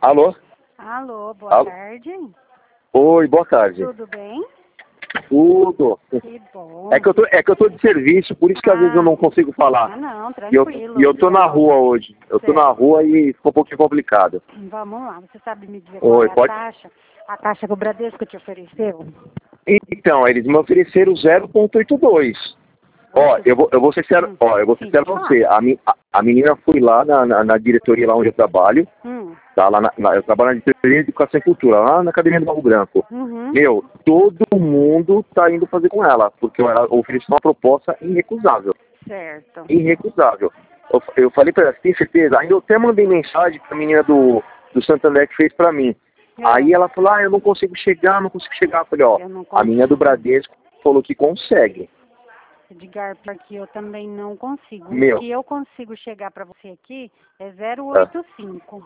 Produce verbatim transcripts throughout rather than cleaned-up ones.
Alô? Alô, boa Alô? tarde. Oi, boa tarde. Tudo bem? Tudo. Que bom. É que eu tô, é que eu tô de serviço, por isso que às vezes eu não consigo falar. Ah, não, E eu, tranquilo. e eu tô na Certo. rua hoje. Eu tô na Certo. rua e ficou um pouquinho complicado. Vamos lá, você sabe me dizer Oi, qual é a pode? taxa? A taxa que o Bradesco te ofereceu? Então, eles me ofereceram zero vírgula oitenta e dois. Ó, eu vou, eu vou ser sincero, Hum, ó, eu vou ser sim, sincero pra pode você. A, mi- a, a menina foi lá na, na, na diretoria lá onde eu trabalho. Hum. Tá lá na, na- eu trabalho na diretoria de educação e cultura, lá na Academia do Barro Branco. Uhum. Meu, todo mundo tá indo fazer com ela, porque ela ofereceu uma proposta irrecusável. Certo. Irrecusável. Eu, eu falei pra ela, você tem certeza? Ainda eu até mandei mensagem pra menina do, do Santander que fez pra mim. É. Aí ela falou, ah, eu não consigo chegar, não consigo chegar. Eu falei, ó, Eu não a menina do consigo. Bradesco falou que consegue. Edgar, porque eu também não consigo. Meu. O que eu consigo chegar para você aqui é zero Ah. oito cinco.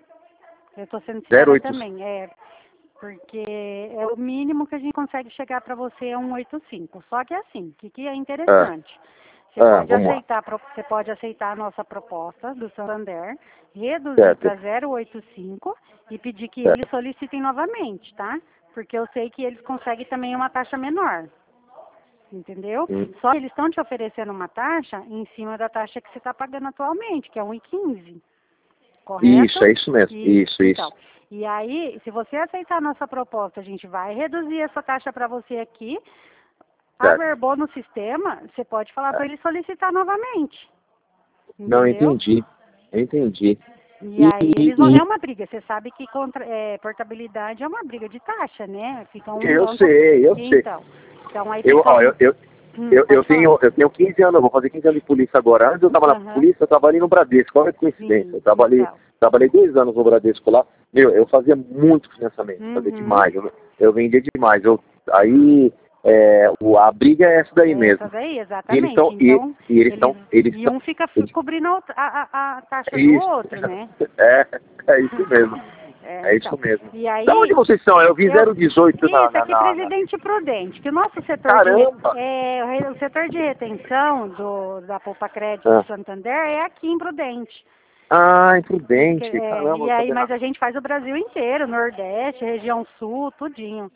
Eu tô sendo zero sincera oito também, é. Porque é o mínimo que a gente consegue chegar para você é um oito cinco. Só que é assim, o que, que é interessante? Você Ah, pode vamos lá. aceitar, pro- você pode aceitar a nossa proposta do Santander, reduzir Certo. para zero oito cinco e pedir que Certo. eles solicitem novamente, tá? Porque eu sei que eles conseguem também uma taxa menor. Entendeu? Hum. Só que eles estão te oferecendo uma taxa em cima da taxa que você está pagando atualmente, que é um e quinze. Correto? Isso, é isso mesmo. Isso, então. isso. E aí, se você aceitar a nossa proposta, a gente vai reduzir essa taxa para você aqui. Certo. Averbou no sistema, você pode falar para ele solicitar novamente. Não, eu Entendeu? entendi. Eu entendi. E aí E- eles vão. e- É uma briga. Você sabe que contra, é, portabilidade é uma briga de taxa, né? Fica um Eu banco. sei, eu sei. Então. Então aí Eu, fica ó, um. eu, eu, Hum, eu, eu, pode falar. tenho, eu tenho quinze anos, eu vou fazer quinze anos de polícia agora. Antes eu estava na Aham. polícia, eu trabalhei no Bradesco. Olha que coincidência. Eu Sim, trabalhei, então. trabalhei dois anos no Bradesco lá. Meu, eu fazia muito financiamento, fazia Uhum. demais. Eu, eu vendia demais. Eu, aí é, o, a briga é essa daí mesmo. Essa daí, E eles exatamente. estão. E, Então, e eles eles, estão. Eles e estão. um fica Eles, cobrindo a, outra- a, a, a taxa do isso. outro, né? É, é isso mesmo. É, É então. isso mesmo. E Da onde aí, vocês são? Eu vi eu, zero dezoito na, isso na, aqui, na, na... Presidente Prudente, que o nosso setor de re- Caramba! é, o re- o setor de retenção do, da Poupa Crédito Ah, do Santander é aqui em Prudente. ah Porque, imprudente. é, Caramba, e eu aí, sabia mas não. a gente faz o Brasil inteiro, Nordeste, região Sul, tudinho.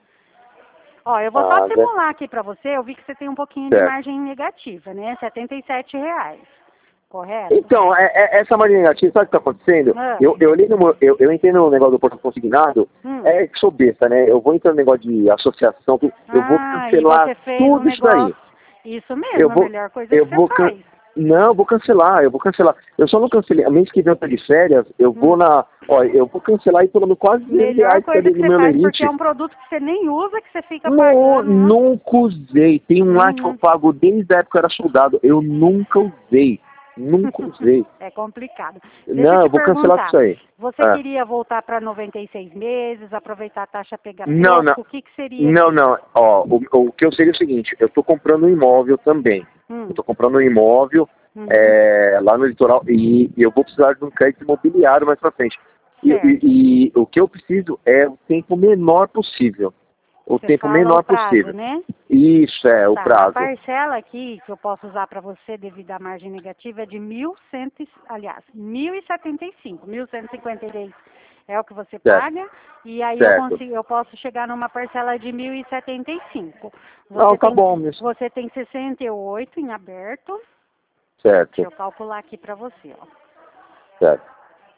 Ó, eu vou só Ah, Zé. simular aqui pra você, eu vi que você tem um pouquinho de Certo. margem negativa, né? setenta e sete reais, correto? Então, é, é, essa margem negativa, sabe o que está acontecendo? Ah. Eu, eu, olhei no, meu- eu, eu entrei no negócio do porto consignado, Hum. é que sou besta, né? Eu vou entrar no negócio de associação, tudo, eu vou Ah, e cancelar você fez um tudo isso daí. negócio. Isso mesmo, Eu a vou, melhor coisa eu que você vou can... faz. Não, eu vou cancelar, eu vou cancelar. Eu só não cancelei. A mês que vem eu tô de férias, eu vou Hum. na. Ó, eu vou cancelar aí pelo menos quase duzentos Melhor reais que coisa ali que no você meu faz, limite. porque é um produto que você nem usa, que você fica Não, pagando. Né? nunca usei. Tem um lá que eu Uhum. pago desde a época que eu era soldado. Eu nunca usei. Nunca usei. É complicado. Deixa Não, eu eu te vou cancelar perguntar. isso aí. Você É. queria voltar para noventa e seis meses, aproveitar a taxa pegar Não, não. pouco? O que, que seria? Não, não. Ó, o, o que eu seria é o seguinte, eu tô comprando um imóvel também. Hum. Eu tô comprando um imóvel Uhum. é, lá no litoral e, e eu vou precisar de um crédito imobiliário mais pra frente. E, Certo. e- e o que eu preciso é o tempo menor possível. O Você tempo fala menor o prazo, possível. né? Isso, é, o Tá, a prazo. parcela aqui que eu posso usar para você devido à margem negativa é de mil e cem, aliás, mil e setenta e cinco, mil cento e cinquenta e três é o que você Certo. paga, e aí eu Certo. consigo, eu posso chegar numa parcela de mil e setenta e cinco. Você Não, tá tem, bom, meu. você tem sessenta e oito em aberto. Certo, Deixa eu calcular aqui para você, ó. certo.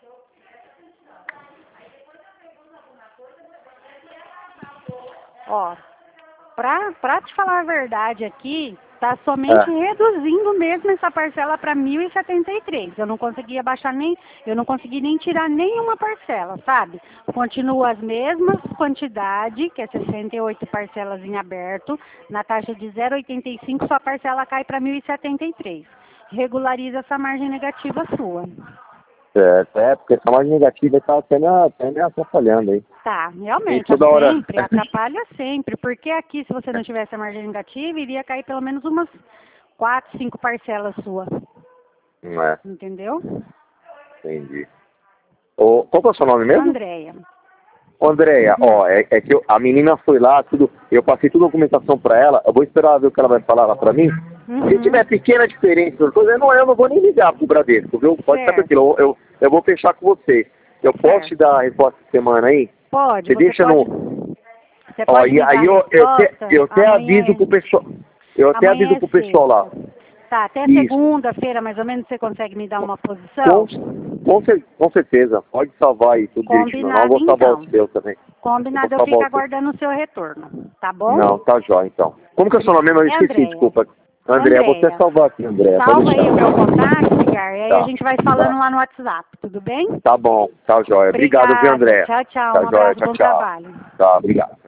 Ó, pra, pra te falar a verdade aqui, tá somente É. reduzindo mesmo essa parcela para mil e setenta e três. Eu não consegui abaixar nem, eu não consegui nem tirar nenhuma parcela, sabe? Continua as mesmas quantidade, que é sessenta e oito parcelas em aberto, na taxa de zero vírgula oitenta e cinco, sua parcela cai para mil e setenta e três. Regulariza essa margem negativa sua. Certo, é, porque essa margem negativa tá até me, até me atrapalhando aí. Tá, realmente, E toda hora- sempre, atrapalha sempre, porque aqui, se você não tivesse a margem negativa, iria cair pelo menos umas quatro, cinco parcelas sua, Não é, entendeu? entendi. Ô, qual que é o seu nome mesmo? Andréia. Ô, Andréia, ó, é, é que eu- a menina foi lá, tudo, eu passei toda a documentação pra ela, eu vou esperar ver o que ela vai falar lá pra mim. Uhum. Se tiver pequena diferença, eu, tô dizendo, não, eu não vou nem ligar pro Bradesco, viu? Pode ficar Certo. tranquilo, eu, eu, eu vou fechar com você. Eu posso te dar a resposta de semana aí? Pode. Você, você deixa pode, no... Você Ó, pode e me dar aí a eu, eu, te, resposta eu até amanhã aviso é- pro pessoal... Eu até amanhã aviso é pro pessoal lá. sexta. Tá, até Isso. segunda-feira, mais ou menos, você consegue me dar uma posição? Com, com, cer- com certeza. Pode salvar aí tudo direitinho. Não, eu Combinado, vou salvar então. o seu também. Combinado, Eu eu vou fico salvar o seu. aguardando o seu retorno, tá bom? Não, tá jóia, então. Como que é o seu nome mesmo? Eu É esqueci, Andréia. desculpa. André, eu vou até Andréia. salvar aqui, André. Pode Salva aí deixar. o meu contato, Edgar, e aí Tá, a gente vai falando tá. lá no WhatsApp, tudo bem? Tá bom, tá jóia. Obrigado, viu, Obrigada. André? Tchau, tchau. Tá Um jóia, abraço, tchau, bom tchau. trabalho. Tá, obrigado.